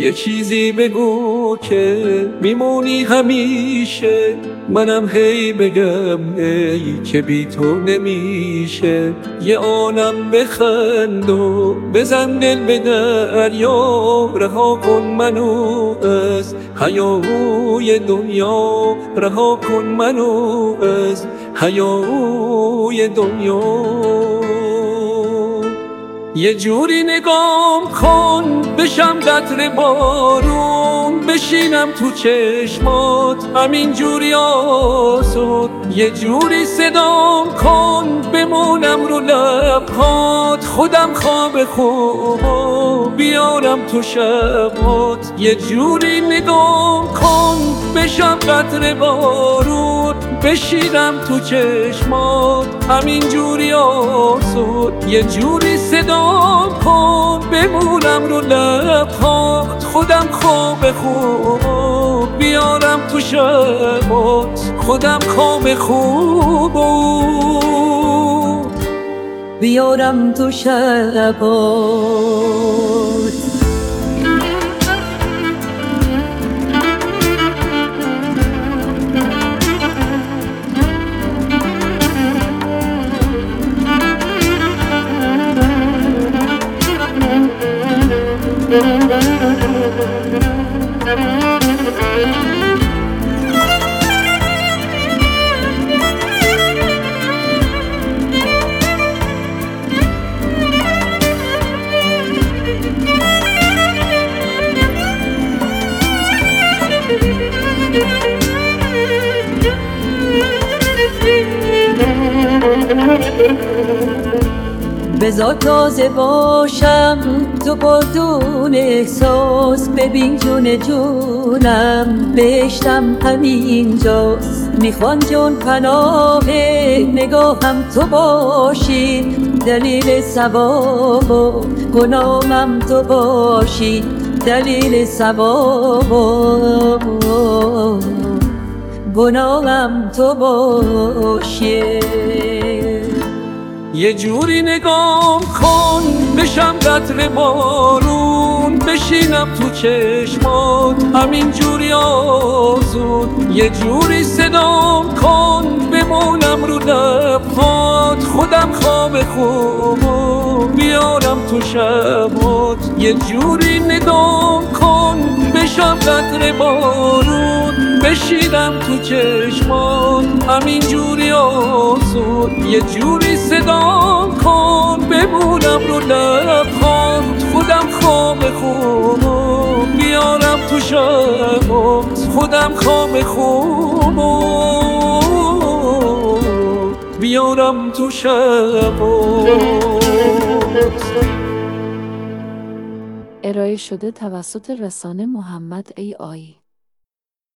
یه چیزی بگو که میمونی همیشه، منم هی بگم ای که بی تو نمیشه. یه آنم بخند و بزن دل به دریا، رها کن منو از هیاهوی دنیا، رها کن منو از هیاهوی دنیا. یه جوری نگام کن بشم قطره بارون، بشینم تو چشمات همین جوری آسود. یه جوری صدام کن بمونم رو لبهات، خودم خواب خوب بیارم تو شبات. یه جوری نگام کن بشم قطره بارون، بشینم تو چشمات همین جوری آسود. یه جوری صدام کن بمونم رو لبهات، خودم خواب خوب بیارم تو شبات، خودم خواب خوب بیارم تو شبات. بذار تازه باشم تو بادون احساس، ببین جون جونم بهشتم همینجاست. میخوان جون پناه نگاهم تو باشی، دلیل ثواب و گناهم تو باشی، دلیل ثواب و گناهم تو باشی. یه جوری نگام کن بشم قطره بارون، بشینم تو چشمات همین جوری آزود. یه جوری صدام کن بمونم رو لبهات، خودم خواب خوب بیارم تو شبات. یه جوری نگام کن بشم قطره بارون، بشینم تو چشمات همین جوری آسود. یه جوری صدام کن بمونم رو لبهات، خودم خواب خوب بیارم تو شبات، خودم خواب خوب بیارم تو شبات. ارائه شده توسط رسانه محمد AI.